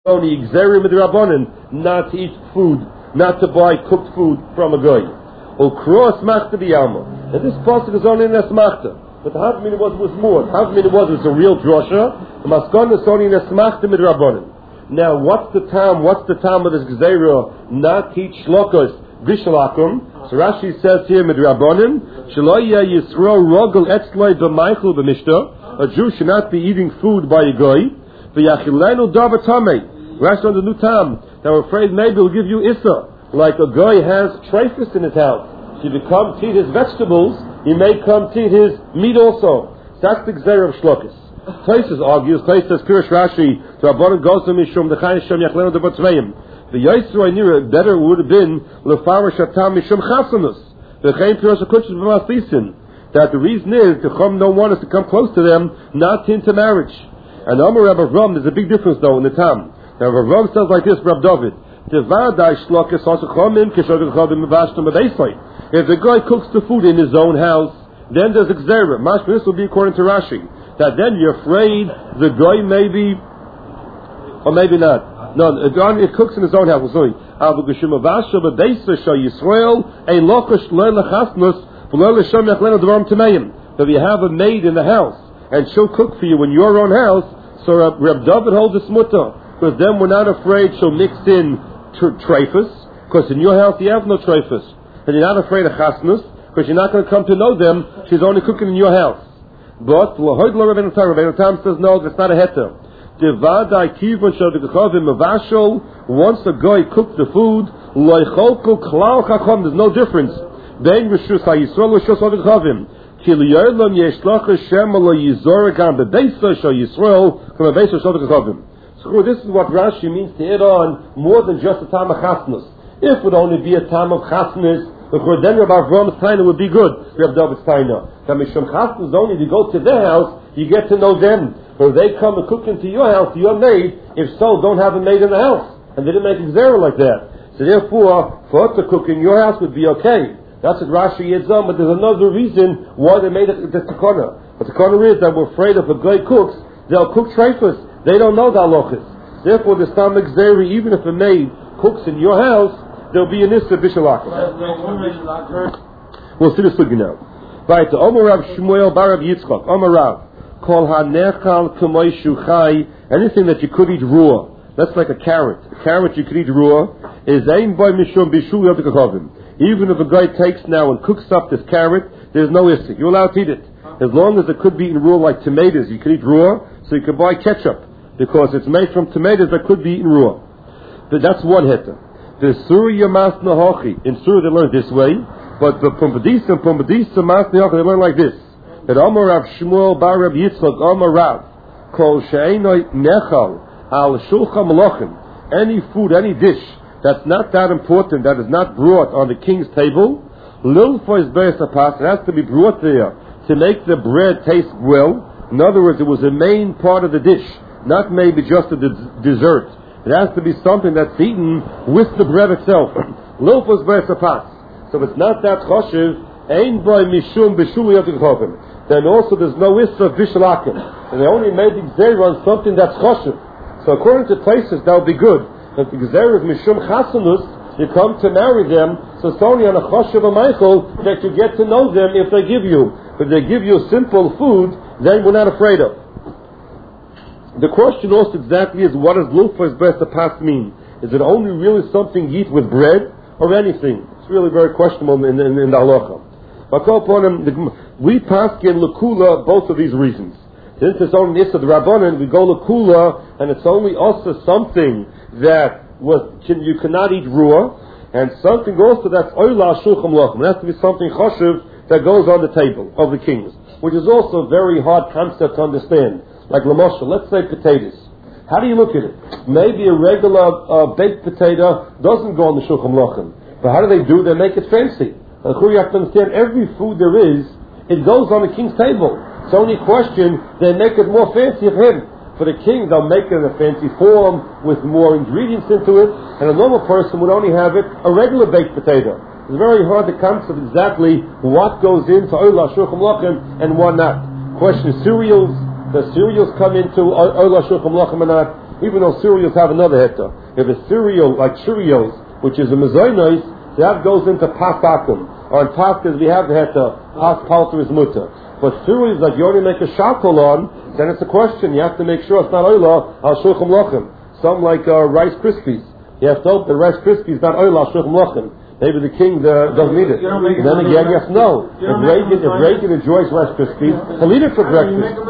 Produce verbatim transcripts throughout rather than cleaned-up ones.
only Xerim Midrabanan, not to eat food, not to buy cooked food from a guy. Ukro Asmachta B'Yalma. And this pasuk is only in Asmachta. But the half minute was was more. The half minute was was a real drosha. The maskon is only in Asmachta Midrabanan. Now, what's the time? What's the time of this Gzeira? Not teach shlokos b'shalakum. So Rashi says here Midrabanan, Shaloya Yisro Rogel Etzloi B'Meichel B'Mishta. A Jew should not be eating food by a guy. V'Yachilenu Davar Tamei. Rashi on the new time. Now, we're afraid maybe we'll give you Issa. Like a guy has trafis in his house. If you come to eat his vegetables, he may come to eat his meat also. So that's the Gzeira of Shlokas. Taisus argues, Taisus Pirush Rashi, to Rabbanan Gosam Mishum, the Chayin Shem Yachlenu de Batzveim. The Yisro I knew it better would have been, Lefamer Shatam Mishum Chasanus. The Chayin Pirush Akuchis B'Mathisin. That the reason is, the Chum don't want us to come close to them, not into marriage. And Amar Rabbi Ram, there's a big difference though in the Tam. Now Rabbi Ram says like this, Rabbi David, if the guy cooks the food in his own house, then there's a Gzeira. Mashma, this will be according to Rashi. That then you're afraid the guy maybe, or maybe not. No, the guy it cooks in his own house. Sorry. If you have a maid in the house, and she'll cook for you in your own house, so Reb David holds a smutta, because then we're not afraid she'll mix in trafus, because in your house you have no trafus. And you're not afraid of chasnus, because you're not going to come to know them, she's only cooking in your house. But Rabbeinu Tam says no, that's not a heter. Once a guy cooks the food, there's no difference. So this is what Rashi means to add on more than just a time of chasnus. If it would only be a time of chasnus, then Rabbi Avram's taina would be good. Rabbi David's taina. That Mishum Chasnus only to go to their house, you get to know them. Or they come and cook into your house, your maid. If so, don't have a maid in the house. And they didn't make a zera like that. So therefore, for us to cook in your house would be okay. That's what Rashi is on. But there's another reason why they made it the takana. The takana is that we're afraid if a guy cooks, they'll cook treifus. They don't know the halachas. Therefore, the stomach zera, even if a maid cooks in your house, there'll be an issa b'shalakah. We'll see this sugi now. Right, Omer Rav Shmuel Bar Rav Yitzchak, Omer Rav, Kol hanechal k'moy shuchai, anything that you could eat raw. That's like a carrot. A carrot you could eat raw is ein boy mishum bishul yod kachavim. Even if a guy takes now and cooks up this carrot, there's no issa. You're allowed to eat it. As long as it could be eaten raw like tomatoes, you could eat raw, so you can buy ketchup, because it's made from tomatoes that could be eaten raw. But that's one heter. The Surya Mas Nahochi. In Surya they learn this way, but the Pumbedisa and Pumbedisa Mas Nahochi they learn like this. That Amar Rav Shmuel Bar Rav Yitzchak Amar Rav Kol She'enoi Nechal Al Shulchan Malachim. Any food, any dish that's not that important, that is not brought on the king's table, Lil for his Beis Apas, it has to be brought there to make the bread taste well. In other words, it was a main part of the dish, not maybe just a d- dessert. It has to be something that's eaten with the bread itself. Lilfos b'esapas. So if it's not that choshev, ein boy mishum b'shul yod kachavim. Then also there's no issa b'shalakim. And they only made the gzeira on something that's choshev. So according to places, that would be good. But the gzeira of mishum chasanus, you come to marry them, so it's only on a choshev or Michael that you get to know them if they give you. If they give you simple food, then we're not afraid of. The question also exactly is, what does lufas best pas mean? Is it only really something you eat with bread or anything? It's really very questionable in, in, in the halacha. But upon him, we pass in lakula both of these reasons. Since it's only issa the rabbanan, we go lakula, and it's only also something that was can, you cannot eat raw, and something also that's oila shulchan lachem. It has to be something choshev that goes on the table of the kings, which is also a very hard concept to understand. Like Lamosha, let's say potatoes. How do you look at it? Maybe a regular uh, baked potato doesn't go on the Shulchan Lachem. But how do they do? They make it fancy. And you have to understand, every food there is, it goes on the king's table. It's only a question, they make it more fancy of him. For the king, they'll make it in a fancy form with more ingredients into it. And a normal person would only have it, a regular baked potato. It's very hard to concept exactly what goes into Ola Shulchan Lachem and what not. Question is cereals. The cereals come into Ola Shulchan Lachem or not. even though cereals have another heter. If a cereal, like Cheerios, which is a mezonos, that goes into pasakum. Or in pastas we have the heter, pas palter is mutter. But cereals like you already make a shakol on, then it's a question. You have to make sure it's not oila al shulchan lochem. Some like uh, Rice Krispies. You have to hope the Rice Krispies not oila al shulchan lochem. Maybe the king the, doesn't need it. And then again, yes, no. If Reagan, if Reagan enjoys Rice Krispies, he'll eat it for breakfast.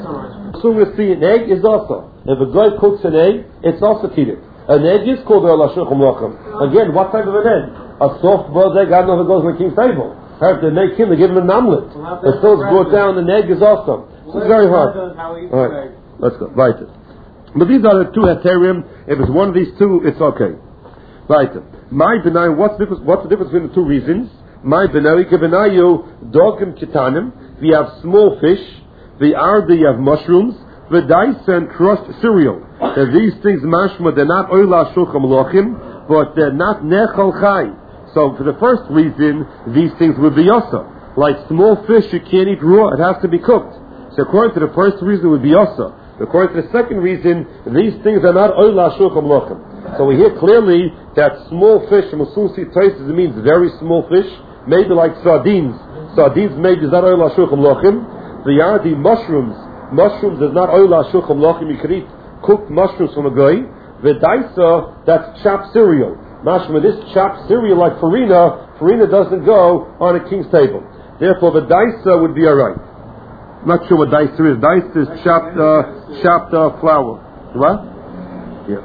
So we see an egg is also. If a guy cooks an egg, it's also kiddush. An egg is called oila al shulchan lochem. Again, what type of an egg? A soft-boiled egg. I don't know if it goes on the king's table. If they make him, they give him an omelet. The still brought down, the egg is awesome. So it's very hard. All right, let's go. Right. But these are the two heterim. If it's one of these two, it's okay. Right. My benai. What's the difference? What's the difference between the two reasons? My benai kebenayu dogim kitanim. We have small fish. The ardi you have mushrooms. The dice and crushed cereal. Now, these things mashma they're not oila shulchan lochim, but they're not nechal chai. So for the first reason, these things would be yasa. Like small fish, you can't eat raw; it has to be cooked. So according to the first reason, it would be yasa. According to the second reason, these things are not oila shulchan lochem. So we hear clearly that small fish, mususi traces, it means very small fish, maybe like sardines. Sardines maybe is not oila shulchan lochem. The yardi mushrooms, mushrooms is not oila shulchan lochem. You can eat cooked mushrooms from a guy. The daisa, that's chopped cereal. Mashma, this chopped cereal like farina, farina doesn't go on a king's table. Therefore, the daisa would be alright. I'm not sure what daisa is. Daisa is chopped, uh, chopped uh, flour. What? Yeah.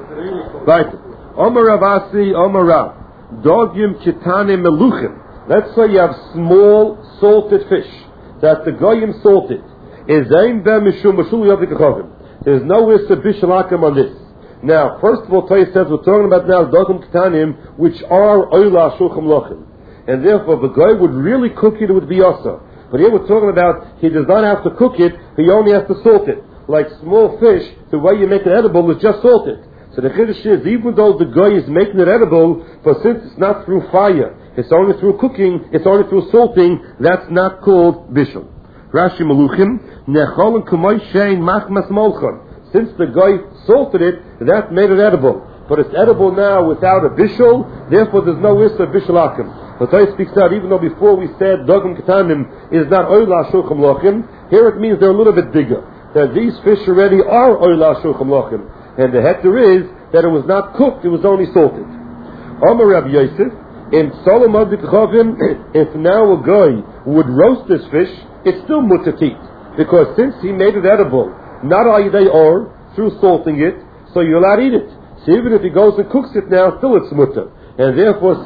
Right. Omer Ravasi, Omer Rav. Dogyim kitane meluchim. Let's say you have small salted fish that the goyim salted. Is aim ben mishum mashul yadik chavim. There's no issa bishalakim on this. Now, first of all, Torah says we're talking about now dogim ketanim, which are oila shulchan lochem, and therefore the guy would really cook it, it would be yasa. But here we're talking about he does not have to cook it; he only has to salt it. Like small fish, the way you make it edible is just salted. So the chiddush is, even though the guy is making it edible, but since it's not through fire, it's only through cooking, it's only through salting, that's not called bishul. Rashi Meluchim necholin kumoy shein machmas molchon. Since the guy salted it, that made it edible. But it's edible now without a bishul, therefore there's no issa bishul akim. The Torah speaks out, even though before we said dogim ketanim is not oila shulchan lochem, here it means they're a little bit bigger. That these fish already are oila shulchan lochem. And the heter is that it was not cooked, it was only salted. Amar Rabbi Yosef, in Solomon Dikchavim, if now a guy would roast this fish, it's still mutatit. Because since he made it edible, not all they are through salting it, so you're allowed to eat it. So even if he goes and cooks it now, still it's mutter. And therefore,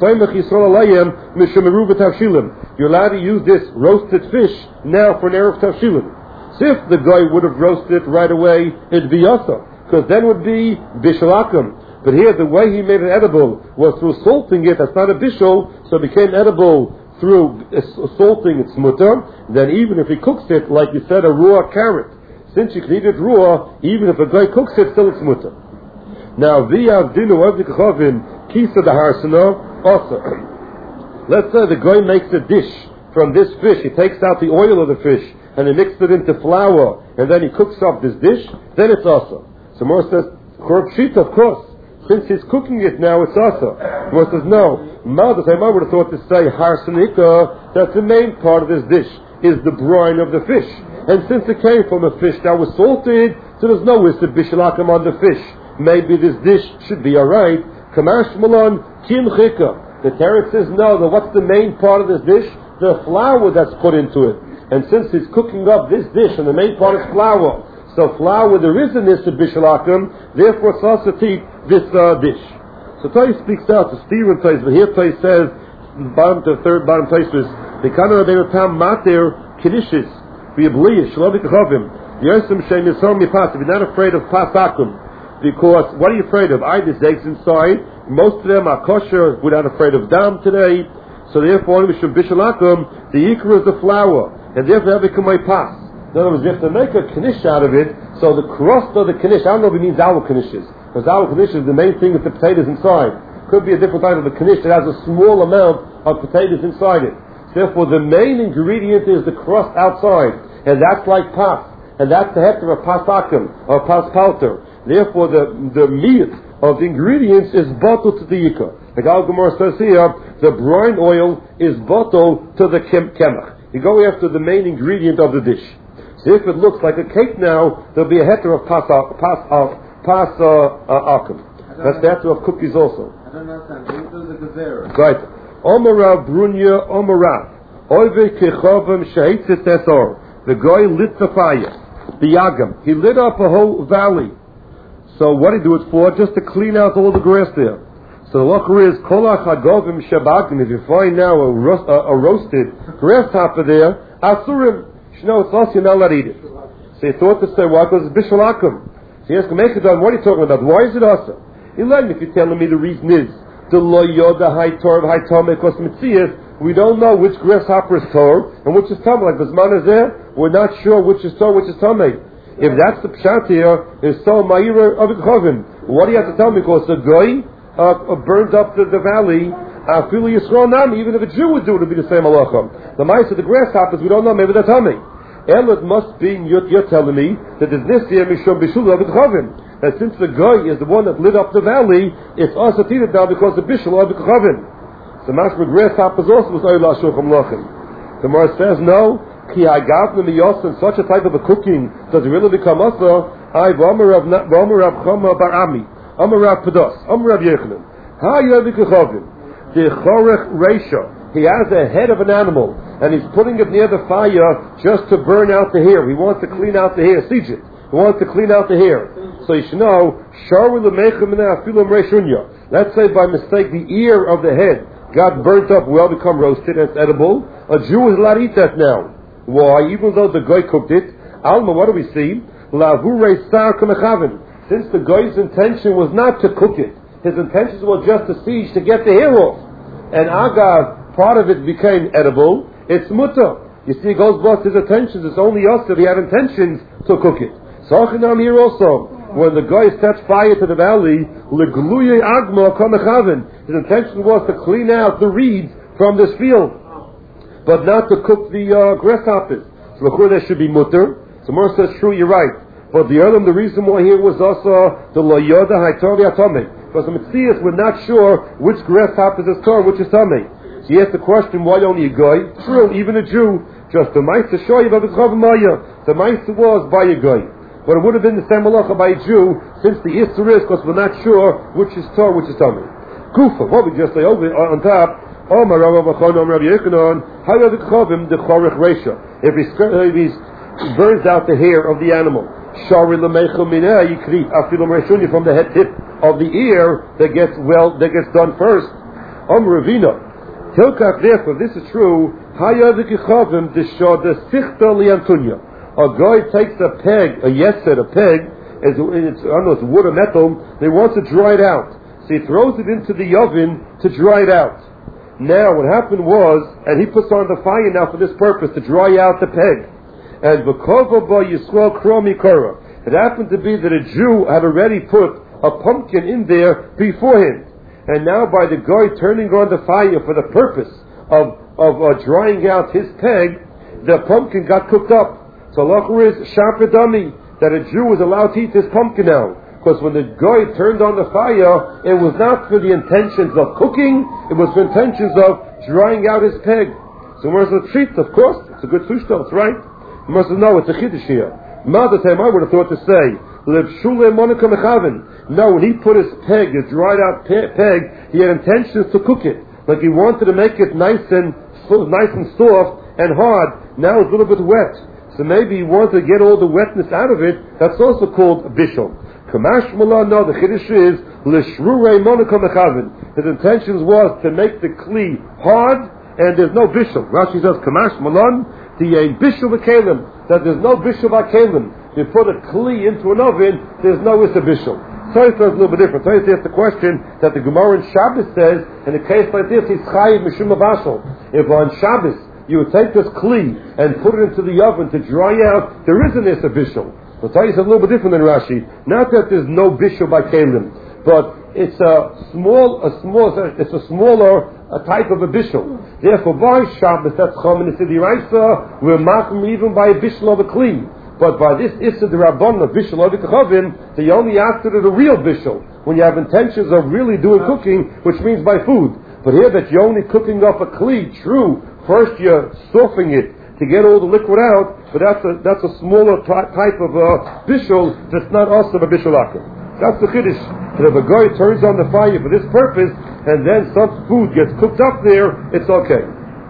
you're allowed to use this roasted fish now for an erev tavshilim. So if the guy would have roasted it right away, it'd be yasa, because then it would be bishalakim. But here, the way he made it edible was through salting it. That's not a bishul, so it became edible through salting its mutter. Then even if he cooks it, like you said, a raw carrot, since you can eat it raw, even if a guy cooks it, still it's mutter. Now, v'yav dinu avdikachavim kisa daharsana also. Let's say the guy makes a dish from this fish. He takes out the oil of the fish and he mixes it into flour, and then he cooks up this dish. Then it's also. So Mor says, korb shita, of course. Since he's cooking it now, it's also. Mor says, no. Mother, I would have thought to say harsanika. That's the main part of this dish is the brine of the fish. And since it came from a fish that was salted, so there's no issa bishalakim on the fish. Maybe this dish should be alright. Kamash malon kim chika. The Teretz says no. Then what's the main part of this dish? The flour that's put into it. And since he's cooking up this dish, and the main part is flour, so flour there is an issa bishalakim. Therefore, it's also to eat this uh, dish. So Torah speaks out to Stephen place, but here Torah says, bottom to third bottom place was the kana rabbeinu tam mater kedishis. You're not afraid of pasakum, because what are you afraid of? I there's eggs inside. Most of them are kosher. We're not afraid of dam today. So therefore, only mishum bishalakum, the ikra is the flour, and therefore that become my pas. In other words, you have to make a knish out of it. So the crust of the knish, I don't know if it means our knishes, because our knish is the main thing with the potatoes inside. Could be a different type of a knish that has a small amount of potatoes inside it. Therefore, the main ingredient is the crust outside. And that's like pas, and that's the heter of pasakim or paspalter. Therefore, the the meat of the ingredients is bottled to the yikah. The Gal Gemara says here, the brine oil is bottled to the kem- kemach. You go after the main ingredient of the dish. So if it looks like a cake now, there'll be a heter of pas pas pas akum. That's the heter of cookies also. I don't understand. Those are the gezerah. Right. Omarav brunya omarav. Oive kechovim shehitzis esor. The guy lit the fire. The yagam. He lit up a whole valley. So what did he do it for? Just to clean out all the grass there. So the locker is kolach hagovim shabagim. If you find now a, roast, a, a roasted grasshopper there, asurim. You know it's also you're not allowed to eat it. So he thought to say, what was bishul akum? So he asked him, what are you talking about? Why is it also? He let me if you're telling me the reason is the lo yoda high torah high tome because mitzias. We don't know which grasshopper is Torah and which is Tameh. Like Bisman is there, we're not sure which is Torah, which is Tameh. If that's the pshat here, is so Ma'ira of Chovin. What do you have to tell me? Because the guy uh, burned up the, the valley, Afili Yisrael Nami, even if a Jew would do it, it would be the same halachah. The mice of the grasshoppers, we don't know, maybe they're Tameh. Elot must be, you're, you're telling me, that there's this here, Mishum Bishul of Chovin. That since the guy is the one that lit up the valley, it's us that eat it now because the Bishul of Chovin. The mashma grasshoppers also was oil shulchan lachim. The Gemara says no. Ki hagavnu miyos and such a type of a cooking does it really become also? I v'amarav v'amarav chama barami, amarav pedos, amarav yechanan. Ha yavikachovim. The chorech reisha. He has a head of an animal and he's putting it near the fire just to burn out the hair. He wants to clean out the hair. Sijit. He wants to clean out the hair. So you should know. Let's say by mistake the ear of the head got burnt up, well, become roasted, and it's edible. A Jew is allowed to eat that now. Why? Even though the guy cooked it. Alma, what do we see? Since the guy's intention was not to cook it, his intention was just to siege, to get the hair off. And Agav, part of it became edible, it's mutter. You see, he goes bust his intentions. It's only us that he had intentions to cook it. So here also. When the guy set fire to the valley, his intention was to clean out the reeds from this field, but not to cook the uh, grasshoppers. So there should be mutter. So Mor says, true, you're right. But the other, the reason why here was also the lo yoda ha'torah atomei, because the Metzias were not sure which grasshoppers is Torah, which is Tamei. So he asked the question, why only a guy? True, even a Jew. Just the mice to show you about the chav maya. The mice was by a guy. But it would have been the same halacha by a Jew, since the Isser is, because we're not sure which is Torah, which is Tamei. Kufa, what we just say over on top, Omar Rav Achon, Omar Rav Yechanan, how are the chavim, the chorich reisha? If he burns out the hair of the animal, Shari Lameichel Mineh Yikri, Afilum Reshuni, from the head tip of the ear, that gets well, that gets done first. Omar Ravina, Tilkach, therefore, this is true, Hayav Chavim, the Shah, the Sichta Liantunya. A guy takes a peg, a yeset, a peg, it's, it's, I don't know, it's wood or metal, and he wants to dry it out. So he throws it into the oven to dry it out. Now, what happened was, and he puts on the fire now for this purpose, to dry out the peg. And it happened to be that a Jew had already put a pumpkin in there beforehand. And now by the guy turning on the fire for the purpose of, of uh, drying out his peg, the pumpkin got cooked up. So Allah is Shapidami, that a Jew was allowed to eat this pumpkin now. Because when the guy turned on the fire, it was not for the intentions of cooking, it was for intentions of drying out his peg. So where's the treat? Of course, it's a good sushta, it's right. You must know it's a chiddush here. Mother time I would have thought to say, Lev Shule Monica Mechavin. No, when he put his peg, his dried out pe- peg, he had intentions to cook it. Like he wanted to make it nice and nice and soft and hard. Now it's a little bit wet. So maybe he wanted to get all the wetness out of it. That's also called a bishul. Kamash Mullah, no, the chiddush is Lishrurei Monica Mechavin. His intentions was to make the kli hard, and there's no bishul. Rashi says Kamash Mullah, the a bishul v'kelim, that there's no bishul v'kelim. You put a kli into an oven, there's no issa bishul. So it's a little bit different. So it's the question that the Gemara in Shabbos says, in a case like this, he's chayiv mishum avashal. If on Shabbos you would take this kli and put it into the oven to dry out, there is an issa bishul. I'll tell you it's a little bit different than Rashi. Not that there's no bishul by kelim, but it's a small, a small, it's a smaller a type of a bishul. Therefore, by Shabbos, that's Chom in the city Raisa, we're machim even by a bishul of a kli. But by this Issa de Rabban of Bishul Odik Chavim, so you only after the real Bishul, when you have intentions of really doing cooking, which means by food. But here that you're only cooking up a Kli, true, first you're softening it to get all the liquid out, but that's a, that's a smaller ty- type of uh, Bishul that's not also a Bishul Akim. That's the Kiddush. And if a guy turns on the fire for this purpose, and then some food gets cooked up there, it's okay.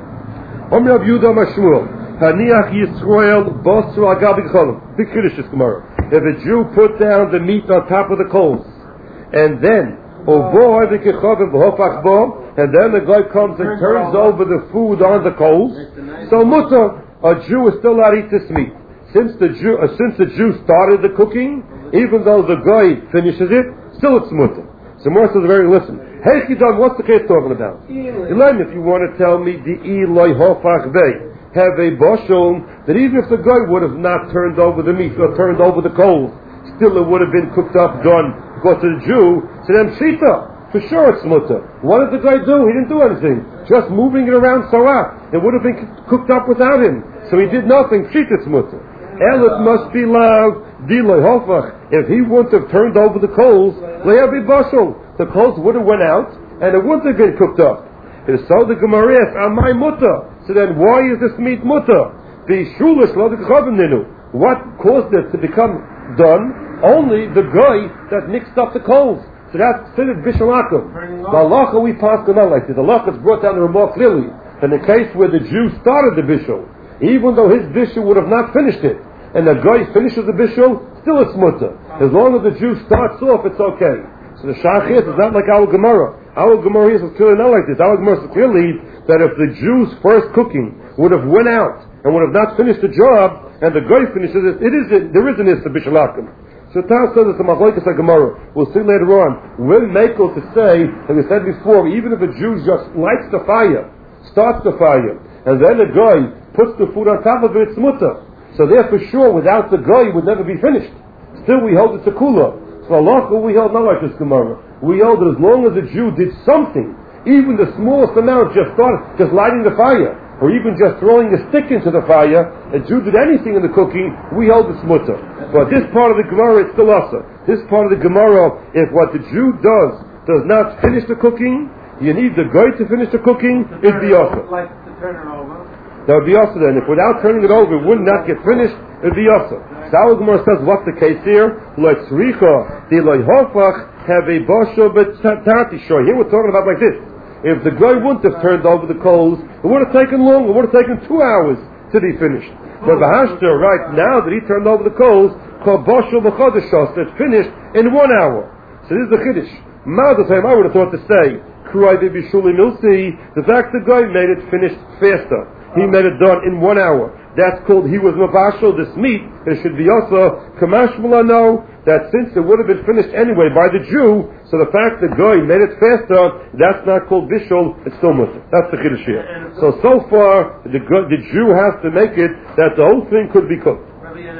Omer Rav Yehuda Mashmuel. Haniach Yisrael Bosru Agabi Cholim. Big Kiddush this Gemara. If a Jew put down the meat on top of the coals, and then Ovo the Kechavim V'Hofach Bo, and then the guy comes and turns over the food on the coals, so mutter, a Jew is still allowed to eat this meat. Since the Jew, uh, since the Jew started the cooking, even though the guy finishes it, still it's mutter. So more says, very listen. Hey Kidon, what's the case talking about? Elaine, if you want to tell me the Eloi Hofach Bey. Have a boshel that even if the guy would have not turned over the meat or turned over the coals, still it would have been cooked up, done, go to the Jew, so then pshita, for sure it's mutter. What did the guy do? He didn't do anything. Just moving it around sarah. It would have been cooked up without him. So he did nothing. Pshita, it's mutter. El, it must be loud. Diloy hofach. If he wouldn't have turned over the coals, le'avi boshel, the coals would have went out and it wouldn't have been cooked up. It is so the Gemara asks, amai mutter. So then why is this meat mutter? The shulish lo ninu. What caused it to become done? Only the guy that mixed up the coals. So that's considered bishul akum. The halacha we pass on like this. The halacha is brought down the more clearly. In the case where the Jew started the bishul, even though his bishul would have not finished it, and the guy finishes the bishul, still it's mutter. As long as the Jew starts off, it's okay. So the shachis is not like our Gemara. Our Gemara is clearly not like this. Our Gemara is clearly that if the Jew's first cooking would have went out and would have not finished the job, and the guy finishes it, it is a, there is an issa bishul akum. So Taz says it's a machlokes Gemara. We'll see later on. We'll make it to say, as we said before, even if a Jew just lights the fire, starts the fire, and then the guy puts the food on top of it, it's mutter. So there for sure, without the guy, it would never be finished. Still we hold it's a kula. So Allah, we hold not like this Gemara. We hold that as long as the Jew did something, even the smallest amount, just started, just lighting the fire, or even just throwing a stick into the fire, a Jew did anything in the cooking, we hold it's mutter. But this part of the Gemara is still asa. This part of the Gemara, if what the Jew does does not finish the cooking, you need the guy to finish the cooking, it'd be asa. Like to turn it over. That would be asa then. If without turning it over, it would not get finished, it'd be asa. So our Gemara says, what's the case here? Lo tzricha, di lo hofach, have a bosho betati shoy. Here we're talking about like this. If the guy wouldn't have turned over the coals, it would have taken long. It would have taken two hours to be finished. But the hashter, right now that he turned over the coals, called bosho b'chodeshos, that's finished in one hour. So this is the chiddush. Ma the time I would have thought to say, kruay b'bishuli milsi, the fact the guy made it finished faster. He made it done in one hour. That's called, he was mabashal, this meat. It should be also, kamash mulano, that since it would have been finished anyway by the Jew, so the fact the guy made it faster, that's not called bishul, it's still mutter. That's the chiddush here. So, so far, the, the Jew has to make it that the whole thing could be cooked.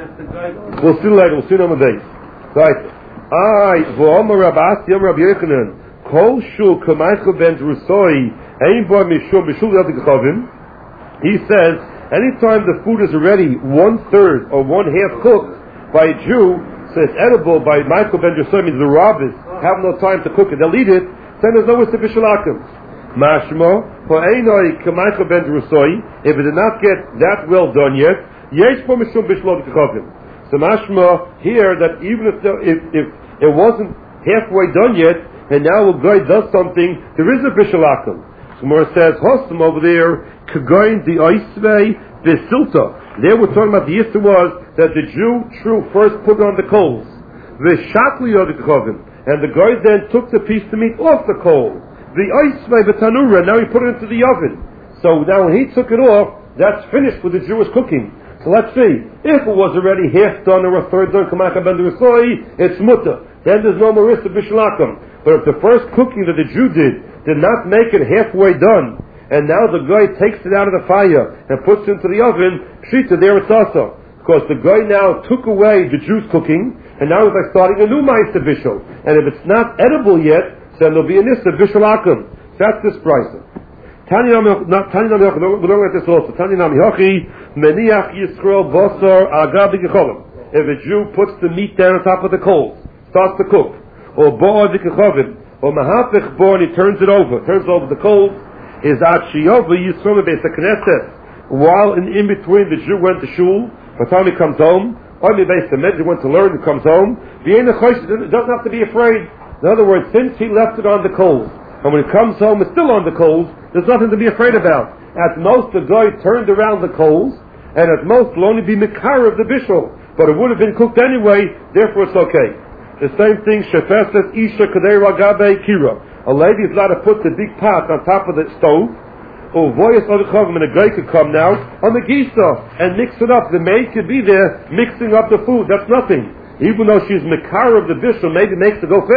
We'll see later, we'll see on the days. Right. Ay, v'omer Rabbas, yom Rabbi Yechanan, kol shul kamaycho ben drusoi, ein bo mishum bishul yad gechavim. He says, anytime the food is already one third or one half cooked by a Jew, so it's edible by Michael ben Drusoi, means the robbers have no time to cook it, they'll eat it, then there's no bishul akum. Mashma, for einoi k'Michael ben Drusoi, if it did not get that well done yet, yesh po mishum bishul akum. So mashma here that even if, the, if if it wasn't halfway done yet, and now a guy does something, there is a bishul akum. Gemara says, Hostam over there, Kagoin the Oisvei Besilta. There we're talking about the issue was that the Jew, true, first put it on the coals. The Shatli of the Kovim. And the guy then took the piece of meat off the coal. The Oisvei Betanura, now he put it into the oven. So now when he took it off, that's finished with the Jew was cooking. So let's see. If it was already half done or a third done, Kamaka ben Drusoi, it's mutter. Then there's no more risk of bishul akum. But if the first cooking that the Jew did did not make it halfway done, and now the guy takes it out of the fire and puts it into the oven, pshita, there it's also. Because the guy now took away the Jew's cooking, and now he's like starting a new ma'aser bishul. And if it's not edible yet, then there'll be an issa bishul akum. That's this price. Tanya Nami, not Tanya Nami, we don't like this also. Tanya Nami Hochi, Meniach Yisrael Bosor Agabi Gecholim. If a Jew puts the meat down on top of the coals, starts to cook, or Bo'ar Vikechovim, or Mahapich Bo, and he turns it over, turns over the coals, is Achiyova Yisrael Beis HaKnesset. While in, in between the Jew went to shul, by the time he comes home, or the Beis HaMedrash went to learn and comes home, it doesn't have to be afraid. In other words, since he left it on the coals, and when he comes home it's still on the coals, there's nothing to be afraid about. At most the guy turned around the coals, and at most will only be Mikar of the Bishul. But it would have been cooked anyway, therefore it's okay. The same thing, Shefeset Isha Kadei Ragabe Kira. A lady is allowed to put the big pot on top of the stove, or voice of the chavim, and a guy could come now on the gisa and mix it up. The maid could be there mixing up the food. That's nothing. Even though she's Mikar of the Bishul, maybe makes it go